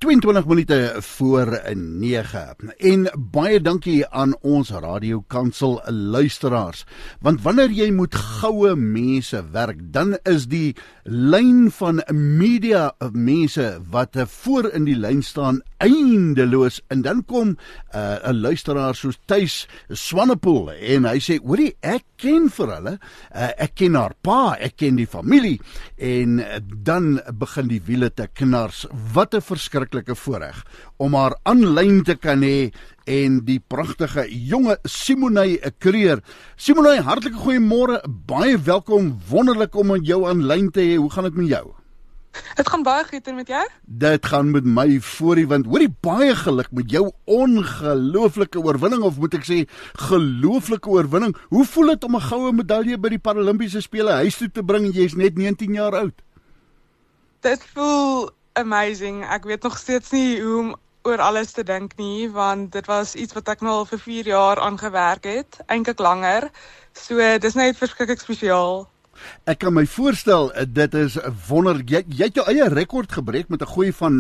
22 minute voor 9 en baie dankie aan ons radiokansel luisteraars, want wanneer jy moet goue mense werk, dan is die lyn van media mense wat voor in die lyn staan eindeloos, en dan kom 'n luisteraar soos Thys Swanepoel en hy sê, hoorie, ek ken vir hulle, ek ken haar pa, ek ken die familie, en dan begin die wiele te knars. Wat 'n verskriklike voorreg om haar aanlyn te kan hê, en die pragtige jonge Simonay Kreer. Simonay, hartlike goeiemôre, baie welkom, wonderlik om jou aanlyn te hê. Hoe gaan dit met jou? Het gaan baie goed, en met jou? Dit gaan met my voorie, want hoorie, baie geluk met jou ongelooflike oorwinning, of moet ek sê, gelooflike oorwinning. Hoe voel dit om 'n goue medalje by die Paralimpiese Spele huis toe te bring, en jy is net 19 jaar oud? Dit voel amazing. Ek weet nog steeds nie hoe om oor alles te dink nie, want dit was iets wat ek nou al vir 4 jaar aan gewerk het, eintlik langer. So dis net verskriklik spesiaal. Ek kan my voorstel, dit is wonder, jy het jou eie rekord gebreek met 'n gooi van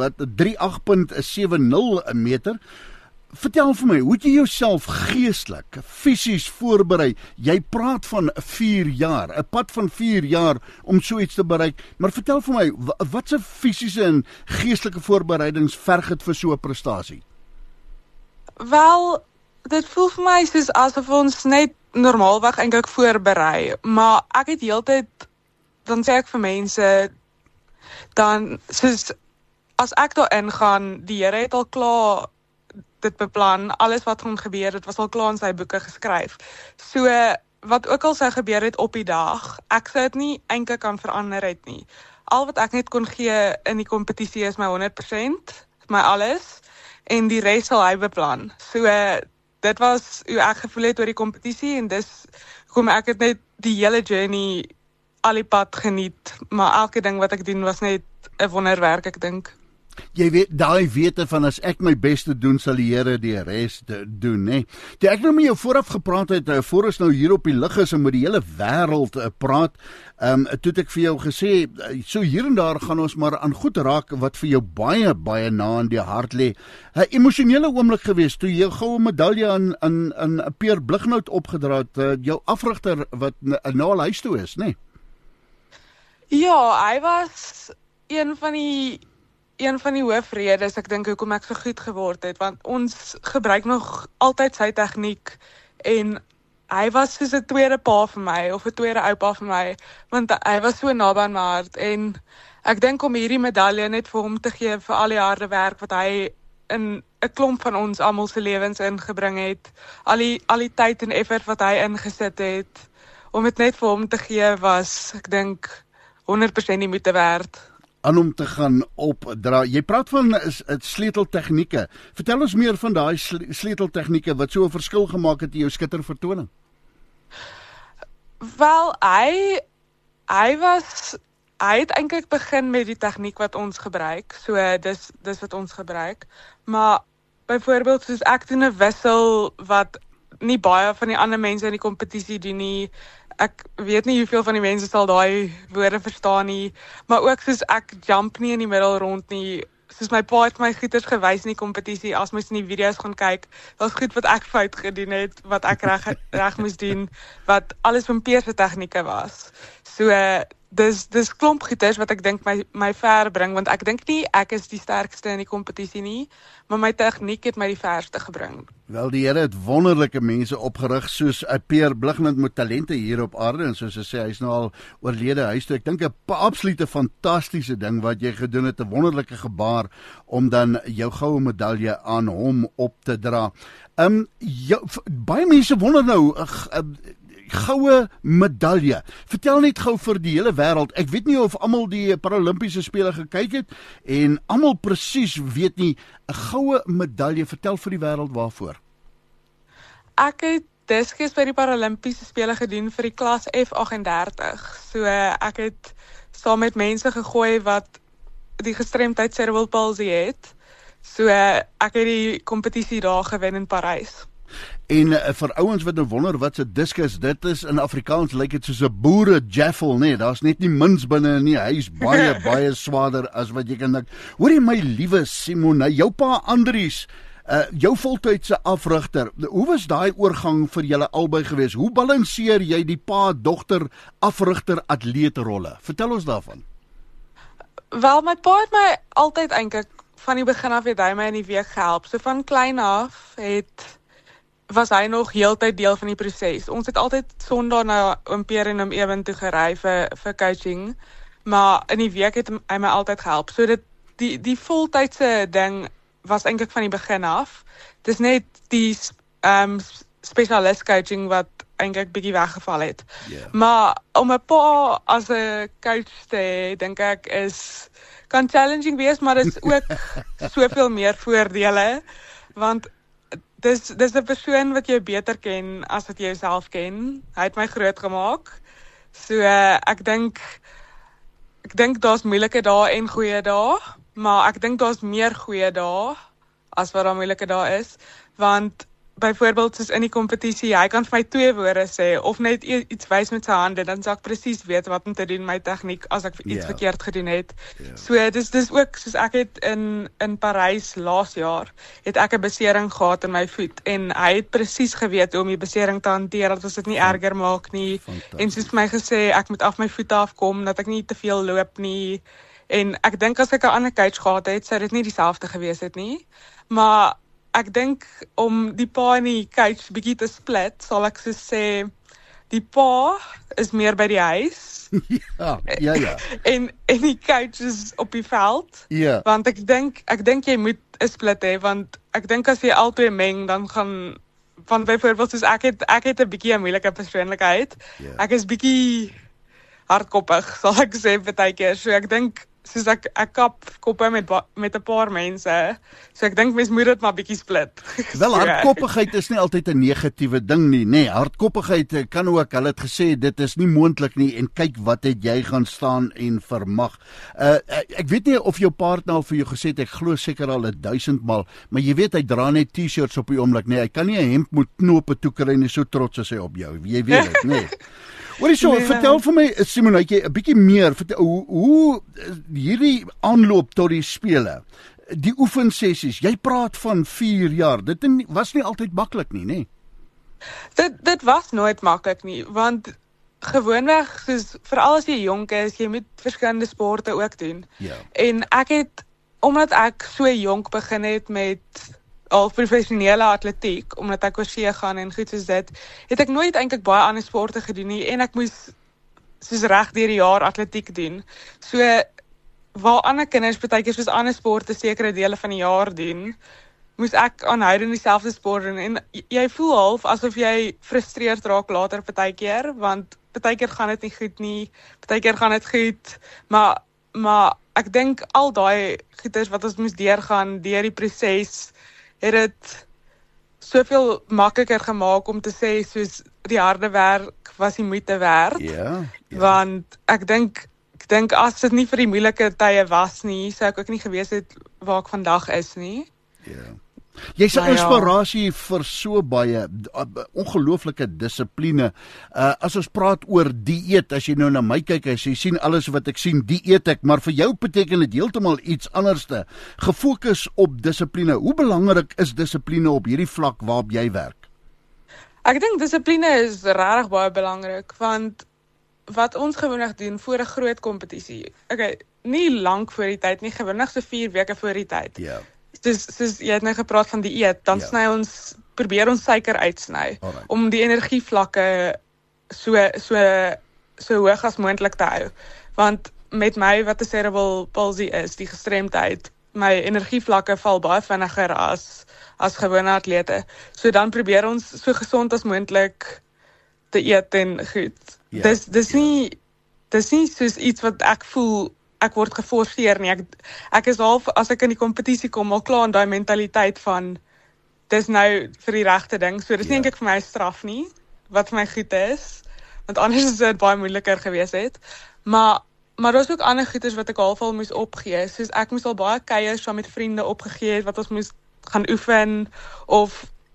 38.70 meter. Vertel vir my, hoe het jy jouself geestelik, fisies voorberei? Jy praat van 4 jaar, 'n pad van 4 jaar om so iets te bereik, maar vertel vir my, wat se fisiese en geestelike voorbereidings verg dit vir so 'n prestasie? Wel, dit voel vir my soos asof ons net normaalweg eintlik voorberei, maar ek het heeltyd, dan sê ek vir mense, dan soos as ek daar ingaan, die Here het al klaar dit beplan, alles wat gaan gebeur, dit was al klaar in sy boeke geskryf. So, wat ook al sou gebeur het op die dag, ek sou dit nie eintlik kan verander het nie. Al wat ek net kon gee in die kompetisie is my 100%, my alles, en die res sal hy beplan. So, dit was hoe ek gevoel het oor die kompetisie, en dis kom ek het net die hele journey al die pad geniet, maar elke ding wat ek doen was net 'n wonderwerk, ek dink. Jy weet, daai wete van as ek my beste doen, sal die Here die res doen, né? Toe ek nou met jou vooraf gepraat het, voor ons nou hier op die lug is en met die hele wêreld praat, toe het ek vir jou gesê, so hier en daar gaan ons maar aan goed raak wat vir jou baie, baie na in die hart lê. 'n Emosionele oomblik gewees, toe jy goue medalje aan Peer Blighnout opgedra het, jou afrigter wat nou al huis toe is, né? Ja, hy was een van die hoofredes, ek dink, hoekom ek so goed geword het, want ons gebruik nog altyd sy tegniek, en hy was soos 'n tweede pa vir my, of 'n tweede oupa vir my, want hy was so naby aan my hart, en ek dink om hierdie medalje net vir hom te gee, vir al die harde werk wat hy in 'n klomp van ons almal se lewens ingebring het, al die tyd en effort wat hy ingesit het, om dit net vir hom te gee was, ek dink, 100% die moeite werd. Aan hom te gaan opdra. Jy praat van sleuteltegnieke. Vertel ons meer van daai sleuteltegnieke wat so 'n verskil gemaak het in jou skittervertoning. Wel, hy het eintlik begin met die tegniek wat ons gebruik. So dis wat ons gebruik. Maar byvoorbeeld soos ek doen 'n wissel wat nie baie van die ander mense in die kompetisie doen nie. Ek weet nie hoeveel van die mense sal daai woorde verstaan nie, maar ook soos ek jump nie in die middel rond nie, soos my pa het my goeders gewys in die kompetisie, as mens in die video's gaan kyk, was goed wat ek fout gedoen het, wat ek reg moes doen, wat alles van Peer se tegnieke was. So, dis klomp goeders wat ek dink my ver bring, want ek dink nie ek is die sterkste in die kompetisie nie, maar my tegniek het my die verste gebring. Wel, die Here het wonderlike mense opgerig, soos 'n Peer Blighnout met talente hier op aarde, en soos hy sê, hy's nou al oorlede huis toe. Ek dink 'n absolute fantastiese ding wat jy gedoen het, 'n wonderlike gebaar om dan jou goue medalje aan hom op te dra. Baie mense wonder nou, goue medalje. Vertel net gou vir die hele wêreld. Ek weet nie of almal die Paralimpiese Spele gekyk het en almal presies weet nie, 'n goue medalje, vertel vir die wêreld waarvoor. Ek het diskus by die Paralimpiese Spele gedoen vir die klas F38. So ek het saam met mense gegooi wat die gestremdheid cerebral palsy het. So ek het die kompetisie daar gewen in Parys. En vir ouens wat nou wonder wat 'n diskus dit is, in Afrikaans lyk dit soos 'n boere jaffel, nee, daar's net nie mins binne nie, hy's baie baie swaarder as wat jy kan dink. Hoorie my liewe Simone, jou pa Andries, jou voltydse afrigter, hoe was daai oorgang vir julle albei gewees? Hoe balanseer jy die pa, dogter, afrigter, atleetrolle? Vertel ons daarvan. Wel, my pa het my altyd eintlik van die begin af het hy my in die week gehelp. So van klein af was hy nog heeltyd deel van die proses. Ons het altyd Sondag na Oom Pierre en Oom Ewen toe gery vir coaching, maar in die week het hy my altyd gehelp. So die voltydse ding was eintlik van die begin af. Dis net die spesialist coaching wat eintlik bietjie weggeval het. Yeah. Maar om 'n pa as 'n coach te hê, dink ek kan challenging wees, maar dit is ook soveel meer voordele, want dis 'n persoon wat jy beter ken as wat jy jouself ken. Hy het my groot gemaak. So ek dink daar's moeilike dae en goeie dae, maar ek dink daar's meer goeie dae as wat daar moeilike dae is, want byvoorbeeld soos in die kompetisie, hy kan vir my 2 woorde sê of net iets wys met sy hande, dan sal ek presies weet wat om te doen, my tegniek as ek iets verkeerd gedoen het. So dis ook soos ek het in Parys laas jaar het ek 'n besering gehad in my voet en hy het presies geweet hoe om die besering te hanteer dat ons dit nie erger maak nie. En soos vir my gesê ek moet af my voete afkom, dat ek nie te veel loop nie. En ek dink as ek 'n ander coach gehad het, sou dit nie dieselfde gewees het nie. Maar ek dink om die pa en die coach bietjie te split, sal ek so sê, die pa is meer by die huis. Ja. en die coach is op die veld. Ja. Want ek dink jy moet 'n split hê, want ek dink as jy albei meng, dan gaan, van byvoorbeeld soos ek het 'n bietjie 'n moeilike persoonlikheid. Ek is bietjie hardkoppig, sal ek sê partykeer. So ek dink soos ek kap koppe met 'n paar mense. So ek dink mens moet dit maar bietjie split. Wel, hardkoppigheid is nie altyd 'n negatiewe ding nie, nê. Hardkoppigheid kan ook, hulle het gesê dit is nie moontlik nie en kyk wat het jy gaan staan en vermag. Ek weet nie of jou partner al vir jou gesê het, ek glo seker al 1000 maal, maar jy weet hy dra net T-shirts op die oomblik, nê. Hy kan nie 'n hemp met knope toe kry nie, so trots is hy op jou. Jy weet dit, nê. Hoorie so, vertel vir my, Simone, jy 'n bietjie meer, vertel, hoe hierdie aanloop tot die spele, die oefensessies, jy praat van 4 jaar, dit was nie altyd maklik nie, nê? Dit was nooit maklik nie, want gewoonweg, soos, veral as jy jonk is, jy moet verskillende sporte ook doen. En ek het, omdat ek so jonk begin het met al professionele atletiek, omdat ek oor see gaan en goed soos dit, het ek nooit eintlik baie ander sporte gedoen nie, en ek moes soos reg deur die jaar atletiek doen. So, waar ander kinders partykeer soos ander sporte sekere dele van die jaar doen, moes ek aanhoudend dieselfde sport doen, en jy voel half asof jy frustreerd raak later partykeer, want partykeer gaan dit nie goed nie, partykeer gaan dit goed, maar ek dink al daai goeters wat ons moes deurgaan, deur die proses, het dit soveel makliker gemaak om te sê, soos die harde werk was die moeite werd. Want ek dink as dit nie vir die moeilike tye was nie, sou ek ook nie gewees het waar ek vandag is nie. Jy's 'n inspirasie vir so baie ongelooflike dissipline. As ons praat oor dieet, as jy nou na my kyk, as jy sien alles wat ek sien, dieet ek, maar vir jou beteken dit heeltemal iets anderste. Gefokus op dissipline. Hoe belangrik is dissipline op hierdie vlak waarop jy werk? Ek dink dissipline is regtig baie belangrik, want wat ons gewoonlik doen voor 'n groot kompetisie. Okay, nie lank voor die tyd nie, gewoonlik so 4 weke voor die tyd. Soos jy het nou gepraat van dieet, dan probeer ons suiker uitsny, om die energievlakke so hoog as moontlik te hou. Want met my wat 'n cerebral palsy is, die gestremdheid, my energievlakke val baie vinniger as gewone atlete. So dan probeer ons so gesond as moontlik te eet en goed. Dis nie soos iets wat ek voel ek word geforseer nie. Ek is half, as ek in die kompetisie kom, al klaar in daai mentaliteit van dis nou vir die regte ding. So dis nie eintlik vir my straf nie, wat vir my goed is, want anders is dit baie moeiliker gewees het. Maar daar's ook ander goeders wat ek half al moes opgee. Soos ek moes al baie kuiers saam met vriende opgegee het, wat ons moes gaan oefen, of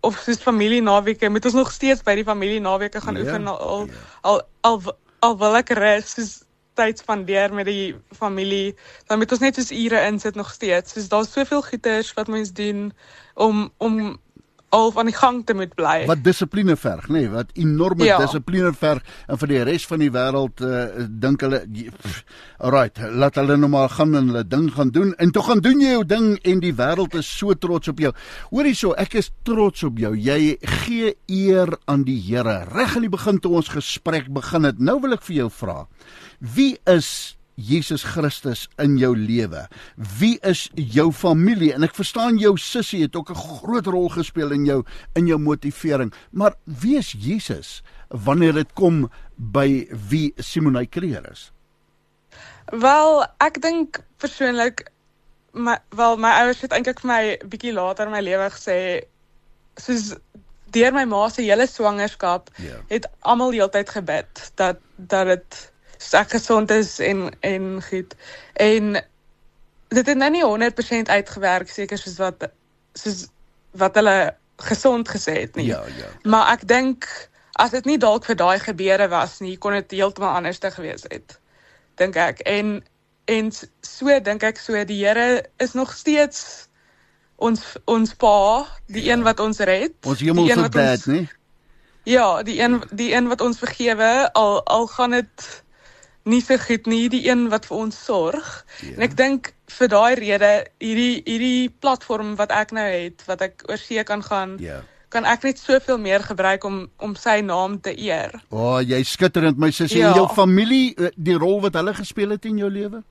of soos familienaweke, moet ons nog steeds by die familienaweke gaan oefen, al wil ek rus, soos tyd spandeer met die familie, dan moet ons net soos ure insit nog steeds, soos daar is soveel goeders wat mens doen, om al aan die gang te moet bly. Wat dissipline verg, nee, wat enorme dissipline verg, en vir die res van die wêreld dink hulle, alright, laat hulle nou maar gaan en hulle ding gaan doen, en toch gaan doen jy jou ding, en die wêreld is so trots op jou. Hoorie so, ek is trots op jou, jy gee eer aan die Here, reg aan die begin toe ons gesprek begin het. Nou wil ek vir jou vra, wie is Jesus Christus in jou lewe? Wie is jou familie? En ek verstaan jou sussie het ook 'n groot rol gespeel in jou motivering. Maar wie is Jesus wanneer dit kom by wie Simonay Kreer is? Wel, ek dink persoonlik, my ouers het eintlik vir my bietjie later in my lewe gesê, soos deur my ma se hele swangerskap, het almal heeltyd gebid dat dit ek gesond is en goed. En dit het nou nie 100% uitgewerk, seker soos wat hulle gesond gesê het nie. Maar ek dink, as dit nie dalk vir daai gebeure was nie, kon dit heeltemal anders te gewees het, dink ek. En so dink ek so, die Here is nog steeds ons pa, die een wat ons red. Ons hemelse dad, nie? Ja, die een wat ons vergewe, al gaan dit nie so goed nie, die een wat vir ons sorg. En ek dink vir daai rede, hierdie platform wat ek nou het, wat ek oor see kan gaan, kan ek net soveel meer gebruik om sy naam te eer. Jy skitterend, my sussie. En jou familie, die rol wat hulle gespeel het in jou lewe?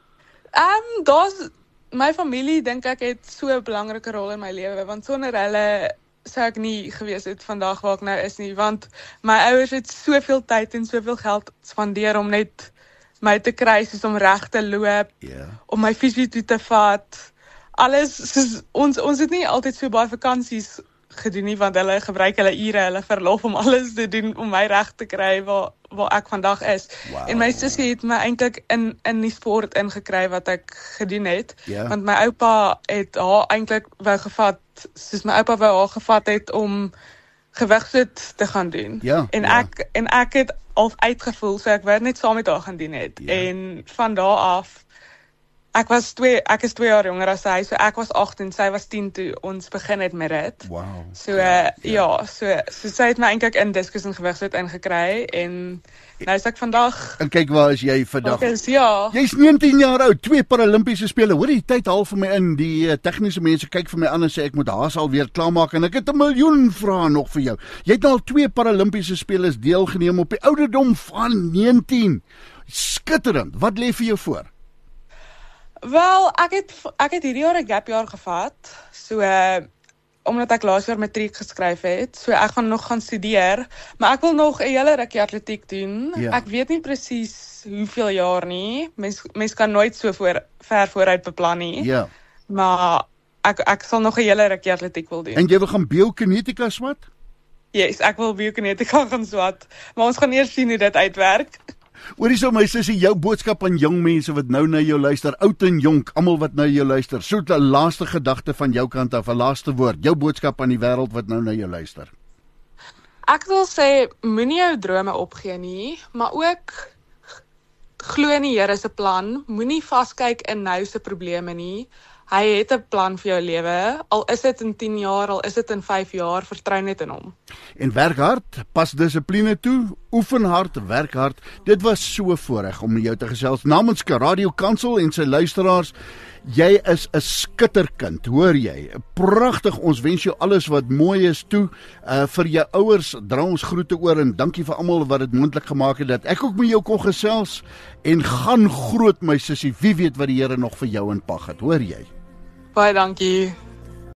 My familie, dink ek, het so 'n belangrike rol in my lewe, want sonder hulle sou ek nie gewees het vandag waar ek nou is nie, want my ouers het soveel tyd en soveel geld spandeer om net my te kry, soos om reg te loop, om my fisio toe te vat, alles, soos, ons het nie altyd so baie vakansies gedoen nie, want hulle gebruik hulle ure, hulle verlof om alles te doen, om my reg te kry waar ek vandag is. En my sussie het my eintlik in die sport ingekry wat ek gedoen het, want my oupa het haar eintlik wou gevat, soos my oupa wou haar gevat het om gewigsit te gaan doen. En ek het al uitgevoel, so ek wou net saam met haar gaan doen het. En van daar af, ek is 2 jaar jonger as sy, so ek was 8 en sy was 10 toe ons begin het met dit. So sy het my eintlik in diskus en gewigsit ingekry, en nou is ek vandag. En kyk waar is jy vandag. Jy's 19 jaar oud, 2 Paralimpiese spele. Hoor die tyd haal vir my in. Die tegniese mense kyk vir my aan en sê ek moet haas alweer klaarmaak, en ek het 1 miljoen vrae nog vir jou. Jy het al 2 Paralimpiese spele deelgeneem op die ouderdom van 19. Skitterend. Wat lê vir jou voor? Wel, ek het hierdie jaar 'n gap jaar gevat, so omdat ek laas jaar matriek geskryf het, so ek gaan nog gaan studeer, maar ek wil nog 'n hele rukkie atletiek doen. Ek weet nie presies hoeveel jaar nie, mens kan nooit so ver vooruit beplan nie, maar ek sal nog 'n hele rukkie atletiek wil doen. En jy wil gaan biokinetika swat? Yes, ek wil biokinetika gaan swat, maar ons gaan eers sien hoe dit uitwerk. Hoorie so my sussie, jou boodskap aan jong mense wat nou na jou luister, oud en jonk, almal wat na jou luister, so 'n laaste gedagte van jou kant af, 'n laaste woord, jou boodskap aan die wêreld wat nou na jou luister. Ek wil sê, moenie jou drome opgee nie, maar ook glo in die Here se plan, moenie vaskyk in nou se probleme nie. Hy het 'n plan vir jou lewe, al is dit in 10 jaar, al is dit in 5 jaar, vertrou net in hom. En werk hard, pas dissipline toe, oefen hard, werk hard. Dit was so voorreg om met jou te gesels. Namens Radio Kansel en sy luisteraars, jy is 'n skitterkind, hoor jy? Pragtig, ons wens jou alles wat mooi is toe. Vir jou ouers, dra ons groete oor en dankie vir almal wat dit moontlik gemaak het dat ek ook met jou kon gesels. En gaan groot, my sussie, wie weet wat die Here nog vir jou in pag het, hoor jy? Baie dankie.